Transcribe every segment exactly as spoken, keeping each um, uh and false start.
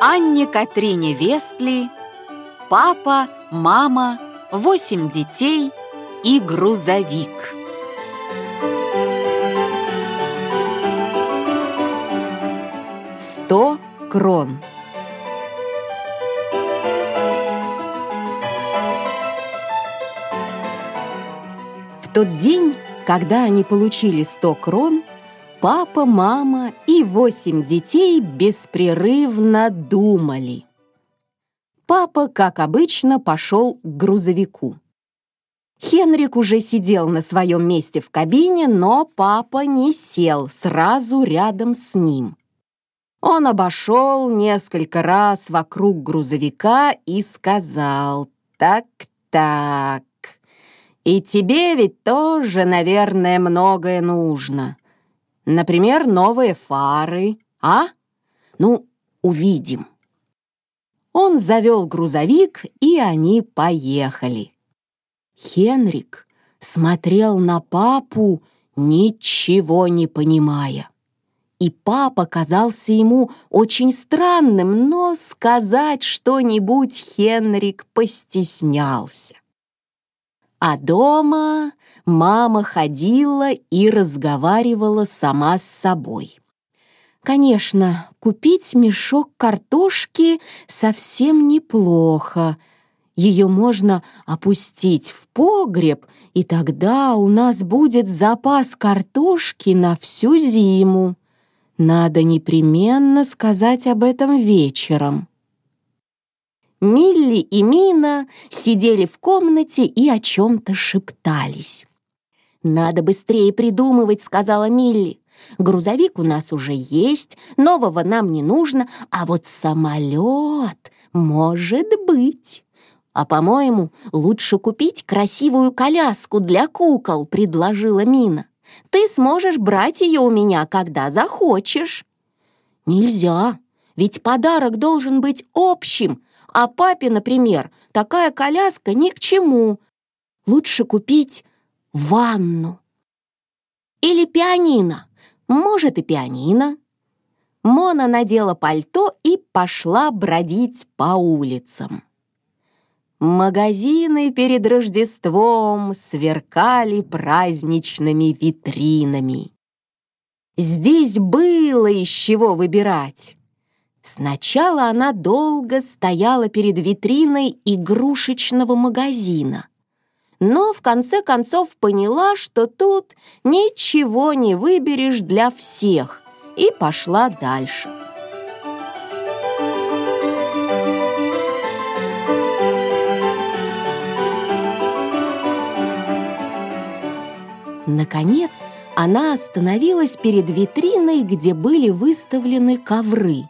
Анне Катрине Вестли, папа, мама, восемь детей и грузовик. Сто крон. В тот день, когда они получили сто крон, папа, мама и восемь детей беспрерывно думали. Папа, как обычно, пошел к грузовику. Хенрик уже сидел на своем месте в кабине, но папа не сел сразу рядом с ним. Он обошел несколько раз вокруг грузовика и сказал: «Так-так, и тебе ведь тоже, наверное, многое нужно. Например, новые фары, а? Ну, увидим». Он завел грузовик, и они поехали. Хенрик смотрел на папу, ничего не понимая. И папа казался ему очень странным, но сказать что-нибудь Хенрик постеснялся. А дома мама ходила и разговаривала сама с собой. Конечно, купить мешок картошки совсем неплохо. Ее можно опустить в погреб, и тогда у нас будет запас картошки на всю зиму. Надо непременно сказать об этом вечером. Милли и Мина сидели в комнате и о чем-то шептались. «Надо быстрее придумывать», — сказала Милли. «Грузовик у нас уже есть, нового нам не нужно, а вот самолет может быть. А, по-моему, лучше купить красивую коляску для кукол», — предложила Мина. «Ты сможешь брать ее у меня, когда захочешь». «Нельзя, ведь подарок должен быть общим, а папе, например, такая коляска ни к чему. Лучше купить ванну. Или пианино. Может, и пианино». Мона надела пальто и пошла бродить по улицам. Магазины перед Рождеством сверкали праздничными витринами. Здесь было из чего выбирать. Сначала она долго стояла перед витриной игрушечного магазина, но в конце концов поняла, что тут ничего не выберешь для всех, и пошла дальше. Наконец, она остановилась перед витриной, где были выставлены ковры.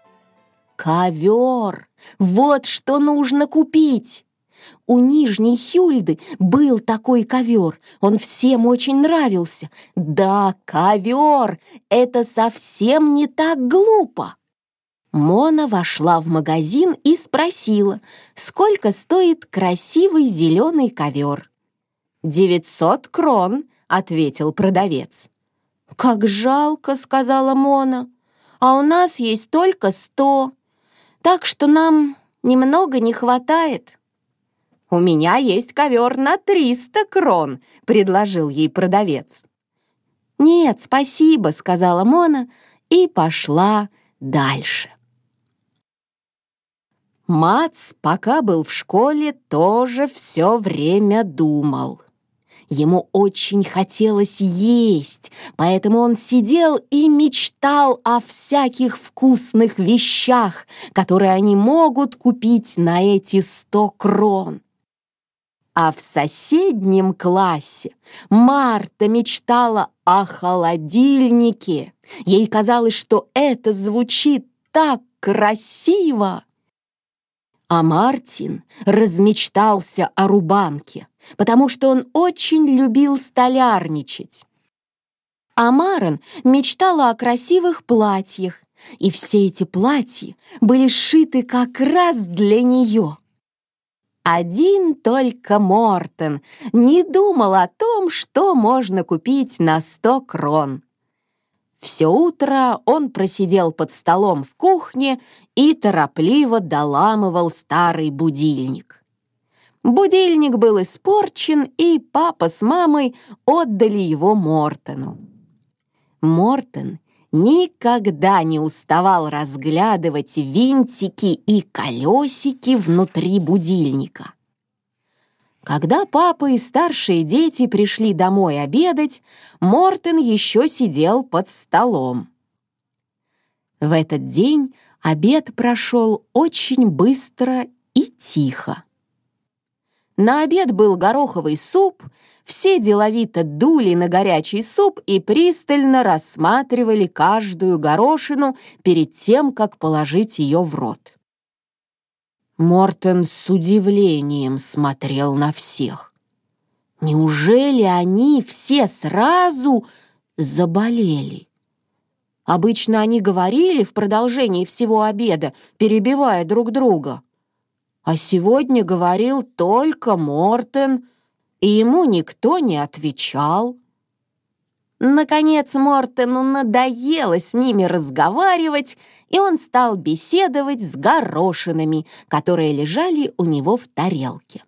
Ковер! Вот что нужно купить! У Нижней Хюльды был такой ковер, он всем очень нравился. Да, ковер! Это совсем не так глупо! Мона вошла в магазин и спросила, сколько стоит красивый зеленый ковер. «Девятьсот крон», — ответил продавец. «Как жалко», — сказала Мона, «а у нас есть только сто, так что нам немного не хватает». «У меня есть ковер на триста крон», — предложил ей продавец. «Нет, спасибо», — сказала Мона и пошла дальше. Мац, пока был в школе, тоже все время думал. Ему очень хотелось есть, поэтому он сидел и мечтал о всяких вкусных вещах, которые они могут купить на эти сто крон. А в соседнем классе Марта мечтала о холодильнике. Ей казалось, что это звучит так красиво. А Мартин размечтался о рубанке, потому что он очень любил столярничать. А Марен мечтала о красивых платьях, и все эти платья были сшиты как раз для нее. Один только Мортен не думал о том, что можно купить на сто крон. Все утро он просидел под столом в кухне и торопливо доламывал старый будильник. Будильник был испорчен, и папа с мамой отдали его Мортону. Мортон никогда не уставал разглядывать винтики и колесики внутри будильника. Когда папа и старшие дети пришли домой обедать, Мортон еще сидел под столом. В этот день обед прошел очень быстро и тихо. На обед был гороховый суп, все деловито дули на горячий суп и пристально рассматривали каждую горошину перед тем, как положить ее в рот. Мортон с удивлением смотрел на всех. Неужели они все сразу заболели? Обычно они говорили в продолжении всего обеда, перебивая друг друга. А сегодня говорил только Мортон, и ему никто не отвечал. Наконец Мортону надоело с ними разговаривать, и он стал беседовать с горошинами, которые лежали у него в тарелке.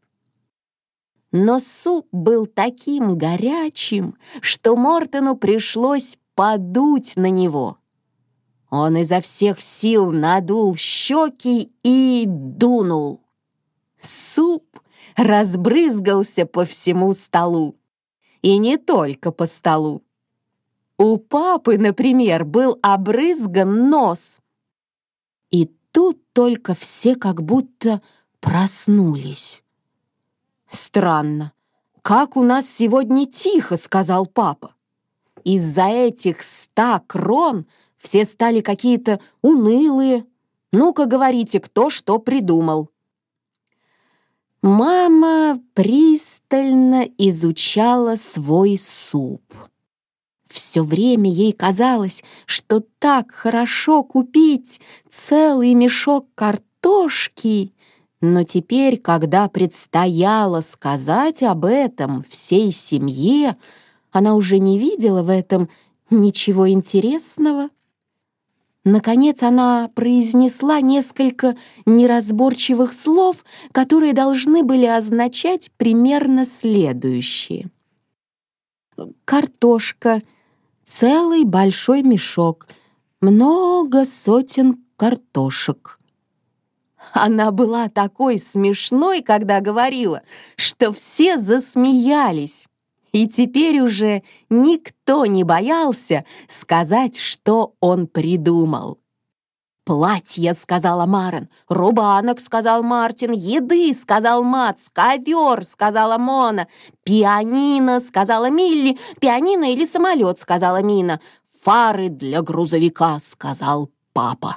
Но суп был таким горячим, что Мортону пришлось подуть на него. Он изо всех сил надул щеки и дунул. Суп разбрызгался по всему столу. И не только по столу. У папы, например, был обрызган нос. И тут только все как будто проснулись. «Странно, как у нас сегодня тихо», — сказал папа. «Из-за этих ста крон все стали какие-то унылые. Ну-ка, говорите, кто что придумал». Мама пристально изучала свой суп. Все время ей казалось, что так хорошо купить целый мешок картошки, но теперь, когда предстояло сказать об этом всей семье, она уже не видела в этом ничего интересного. Наконец она произнесла несколько неразборчивых слов, которые должны были означать примерно следующее. «Картошка, целый большой мешок, много сотен картошек». Она была такой смешной, когда говорила, что все засмеялись. И теперь уже никто не боялся сказать, что он придумал. «Платье», — сказала Марен, «рубанок», — сказал Мартин, «еды», — сказал Мац, «ковер», — сказала Мона, «пианино», — сказала Милли, «пианино или самолет», — сказала Мина, «фары для грузовика», — сказал папа.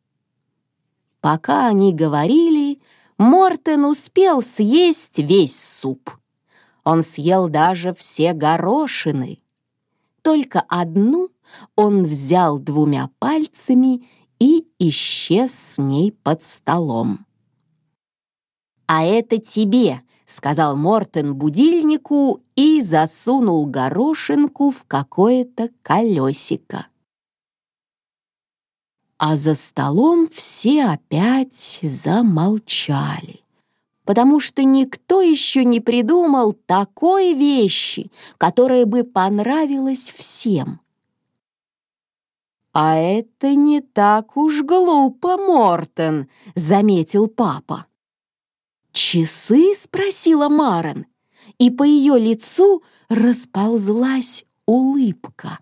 Пока они говорили, Мортон успел съесть весь суп. Он съел даже все горошины. Только одну он взял двумя пальцами и исчез с ней под столом. «А это тебе», — сказал Мортон будильнику и засунул горошинку в какое-то колесико. А за столом все опять замолчали, потому что никто еще не придумал такой вещи, которая бы понравилась всем. «А это не так уж глупо, Мортон», — заметил папа. «Часы?» — спросила Марен, и по ее лицу расползлась улыбка.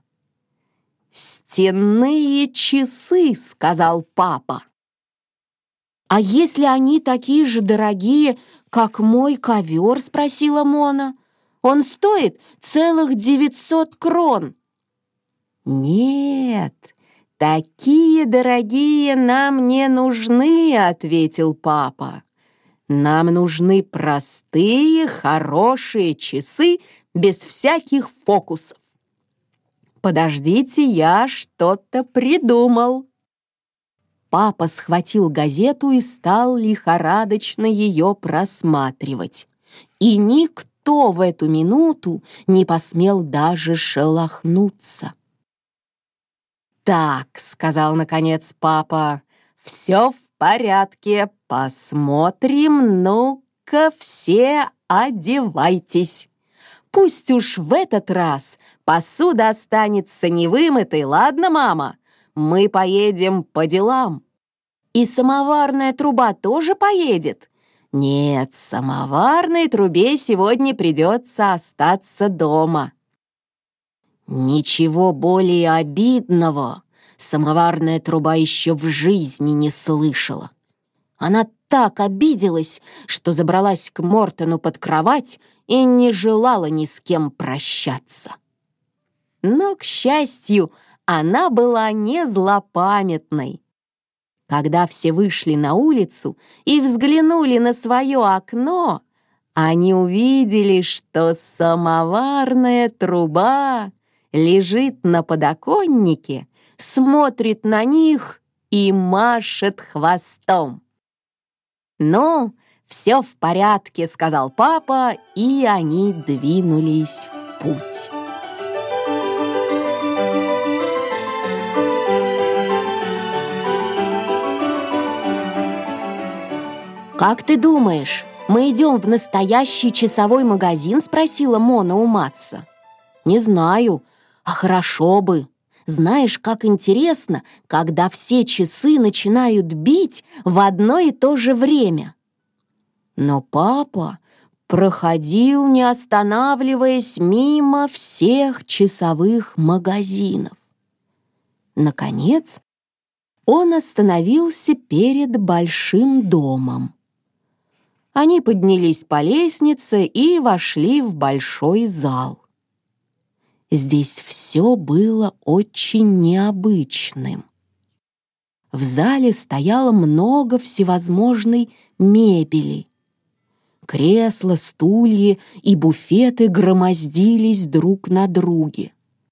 «Стенные часы», — сказал папа. «А если они такие же дорогие, как мой ковер?» — спросила Мона. «Он стоит целых девятьсот крон». «Нет, такие дорогие нам не нужны», — ответил папа. «Нам нужны простые, хорошие часы без всяких фокусов. Подождите, я что-то придумал». Папа схватил газету и стал лихорадочно ее просматривать. И никто в эту минуту не посмел даже шелохнуться. «Так», — сказал наконец папа, — «все в порядке, посмотрим, ну-ка все одевайтесь. Пусть уж в этот раз посуда останется невымытой, ладно, мама? Мы поедем по делам». «И самоварная труба тоже поедет?» «Нет, самоварной трубе сегодня придется остаться дома». Ничего более обидного самоварная труба еще в жизни не слышала. Она так обиделась, что забралась к Мортону под кровать и не желала ни с кем прощаться. Но, к счастью, она была не злопамятной. Когда все вышли на улицу и взглянули на свое окно, они увидели, что самоварная труба лежит на подоконнике, смотрит на них и машет хвостом. «Ну, все в порядке», — сказал папа, и они двинулись в путь. «Как ты думаешь, мы идем в настоящий часовой магазин?» — спросила Мона у Матса. «Не знаю, а хорошо бы. Знаешь, как интересно, когда все часы начинают бить в одно и то же время». Но папа проходил, не останавливаясь, мимо всех часовых магазинов. Наконец, он остановился перед большим домом. Они поднялись по лестнице и вошли в большой зал. Здесь все было очень необычным. В зале стояло много всевозможной мебели. Кресла, стулья и буфеты громоздились друг на друге.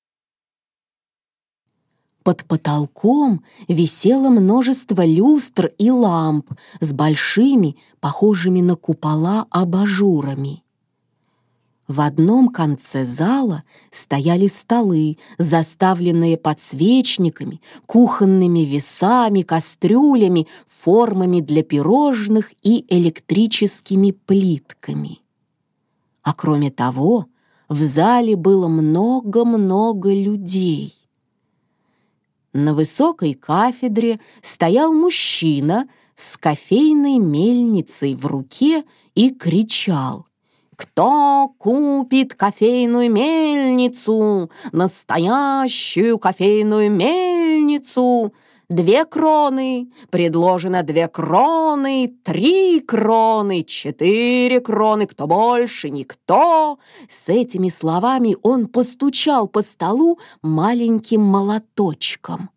Под потолком висело множество люстр и ламп с большими, похожими на купола, абажурами. В одном конце зала стояли столы, заставленные подсвечниками, кухонными весами, кастрюлями, формами для пирожных и электрическими плитками. А кроме того, в зале было много-много людей. На высокой кафедре стоял мужчина с кофейной мельницей в руке и кричал: «Кто купит кофейную мельницу, настоящую кофейную мельницу? Две кроны, предложено две кроны, три кроны, четыре кроны, кто больше, никто». С этими словами он постучал по столу маленьким молоточком.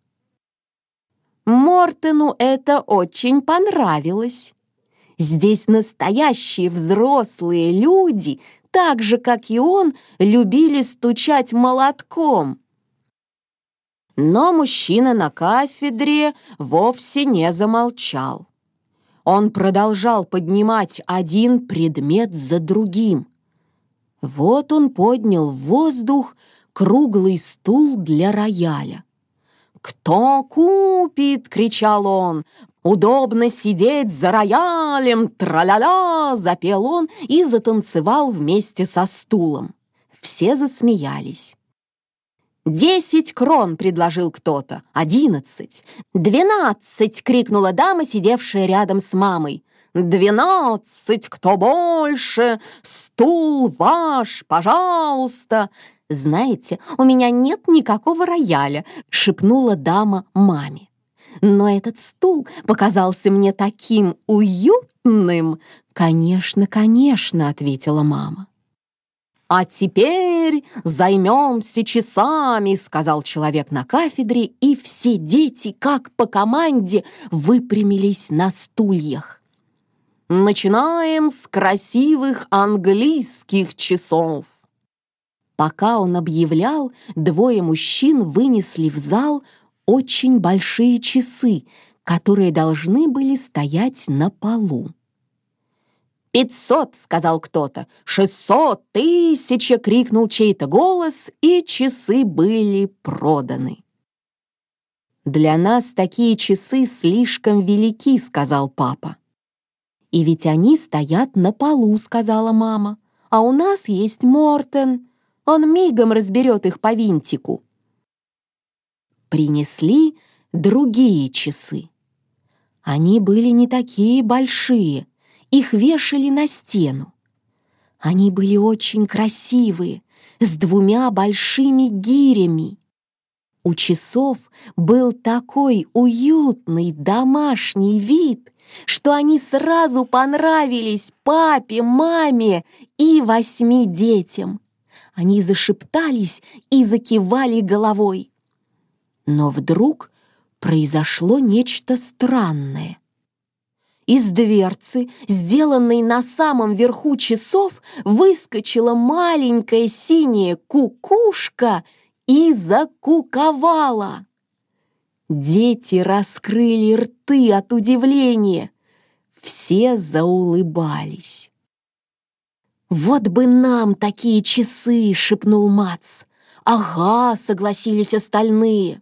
Мортону это очень понравилось. Здесь настоящие взрослые люди, так же, как и он, любили стучать молотком. Но мужчина на кафедре вовсе не замолчал. Он продолжал поднимать один предмет за другим. Вот он поднял в воздух круглый стул для рояля. «Кто купит?» — кричал он. «Удобно сидеть за роялем, тра-ля-ля!» — запел он и затанцевал вместе со стулом. Все засмеялись. «Десять крон!» — предложил кто-то. «Одиннадцать!» «Двенадцать!» — крикнула дама, сидевшая рядом с мамой. «Двенадцать! Кто больше? Стул ваш, пожалуйста!» «Знаете, у меня нет никакого рояля!» — шепнула дама маме. «Но этот стул показался мне таким уютным!» «Конечно, конечно!» — ответила мама. «А теперь займемся часами», — сказал человек на кафедре, и все дети, как по команде, выпрямились на стульях. «Начинаем с красивых английских часов». Пока он объявлял, двое мужчин вынесли в зал очень большие часы, которые должны были стоять на полу. «Пятьсот!» — сказал кто-то. «Шестьсот! Тысяча!» — крикнул чей-то голос, и часы были проданы. «Для нас такие часы слишком велики», — сказал папа. «И ведь они стоят на полу», — сказала мама. «А у нас есть Мортен. Он мигом разберет их по винтику». Принесли другие часы. Они были не такие большие, их вешали на стену. Они были очень красивые, с двумя большими гирями. У часов был такой уютный домашний вид, что они сразу понравились папе, маме и восьми детям. Они зашептались и закивали головой. Но вдруг произошло нечто странное. Из дверцы, сделанной на самом верху часов, выскочила маленькая синяя кукушка и закуковала. Дети раскрыли рты от удивления. Все заулыбались. «Вот бы нам такие часы!» — шепнул Мац. «Ага!» — согласились остальные.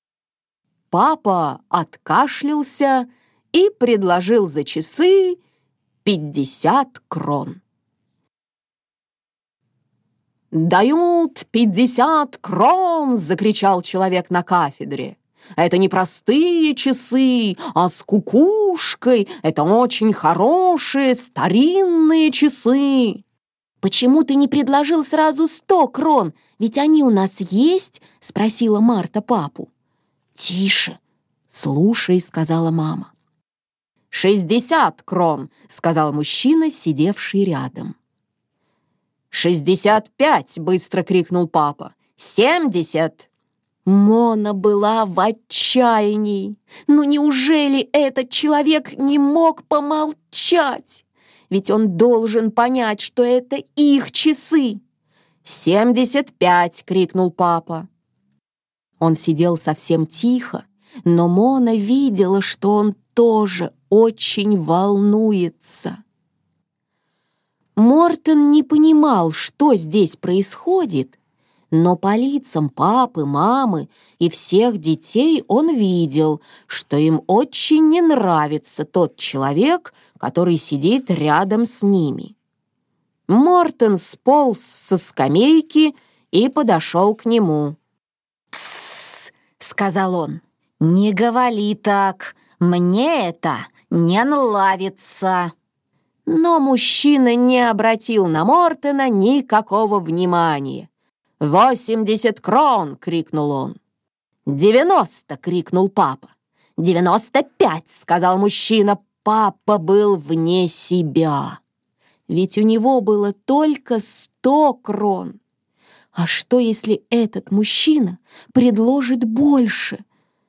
Папа откашлялся и предложил за часы пятьдесят крон. «Дают пятьдесят крон!» — закричал человек на кафедре. «Это не простые часы, а с кукушкой. Это очень хорошие старинные часы». «Почему ты не предложил сразу сто крон? Ведь они у нас есть?» — спросила Марта папу. «Тише, слушай», — сказала мама. «Шестьдесят крон», — сказал мужчина, сидевший рядом. «Шестьдесят пять!» — быстро крикнул папа. «Семьдесят!» Мона была в отчаянии. Ну неужели этот человек не мог помолчать? Ведь он должен понять, что это их часы. «Семьдесят пять!» — крикнул папа. Он сидел совсем тихо, но Мона видела, что он тоже очень волнуется. Мортен не понимал, что здесь происходит, но по лицам папы, мамы и всех детей он видел, что им очень не нравится тот человек, который сидит рядом с ними. Мортен сполз со скамейки и подошел к нему. «Тссс», — сказал он, — «не говори так, мне это не нравится». Но мужчина не обратил на Мортена никакого внимания. «Восемьдесят крон!» — крикнул он. «Девяносто!» — крикнул папа. «Девяносто пять!» — сказал мужчина. Папа был вне себя. Ведь у него было только сто крон. А что, если этот мужчина предложит больше?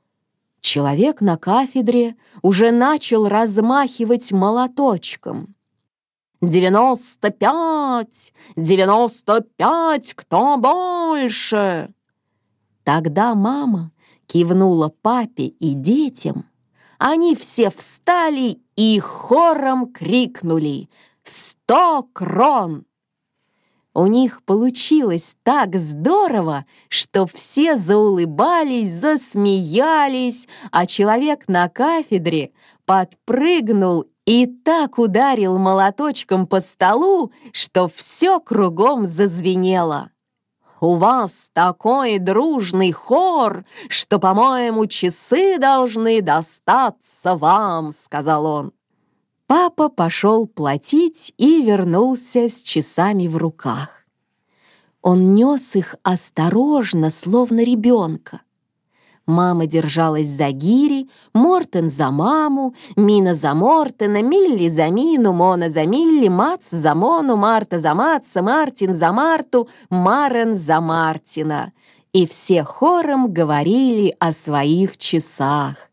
Человек на кафедре уже начал размахивать молоточком. «Девяносто пять! Девяносто пять! Кто больше?» Тогда мама кивнула папе и детям. Они все встали и хором крикнули «Сто крон!». У них получилось так здорово, что все заулыбались, засмеялись, а человек на кафедре подпрыгнул и так ударил молоточком по столу, что все кругом зазвенело. «У вас такой дружный хор, что, по-моему, часы должны достаться вам», — сказал он. Папа пошел платить и вернулся с часами в руках. Он нес их осторожно, словно ребенка. Мама держалась за гири, Мортен за маму, Мина за Мортена, Милли за Мину, Мона за Милли, Мац за Мону, Марта за Матца, Мартин за Марту, Марен за Мартина. И все хором говорили о своих часах.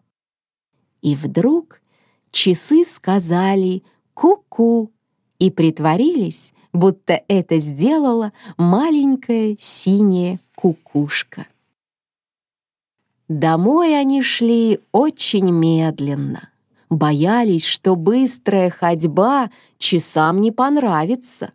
И вдруг часы сказали «ку-ку» и притворились, будто это сделала маленькая синяя кукушка. Домой они шли очень медленно, боялись, что быстрая ходьба часам не понравится.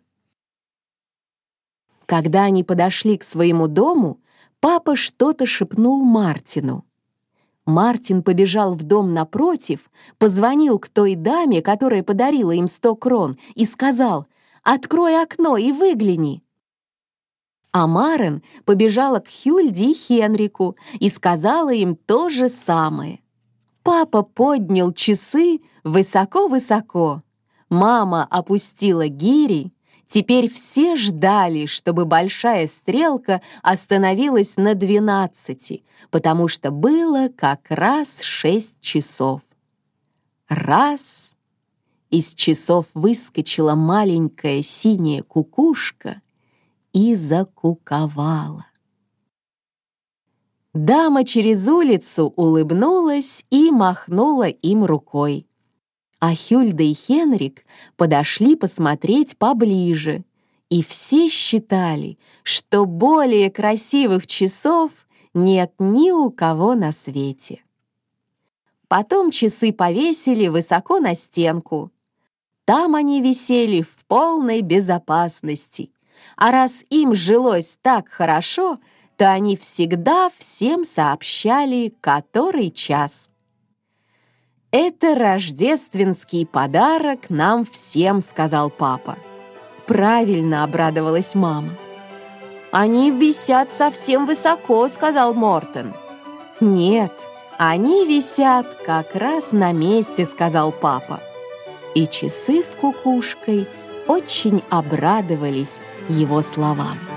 Когда они подошли к своему дому, папа что-то шепнул Мартину. Мартин побежал в дом напротив, позвонил к той даме, которая подарила им сто крон, и сказал: «Открой окно и выгляни». А Марен побежала к Хюльде и Хенрику и сказала им то же самое. Папа поднял часы высоко-высоко. Мама опустила гири. Теперь все ждали, чтобы большая стрелка остановилась на двенадцати, потому что было как раз шесть часов. Раз! Из часов выскочила маленькая синяя кукушка и закуковала. Дама через улицу улыбнулась и махнула им рукой. А Хюльда и Хенрик подошли посмотреть поближе, и все считали, что более красивых часов нет ни у кого на свете. Потом часы повесили высоко на стенку. Там они висели в полной безопасности, а раз им жилось так хорошо, то они всегда всем сообщали, который час. «Это рождественский подарок нам всем», — сказал папа. «Правильно», — обрадовалась мама. «Они висят совсем высоко», — сказал Мортен. «Нет, они висят как раз на месте», — сказал папа. И часы с кукушкой очень обрадовались его словам.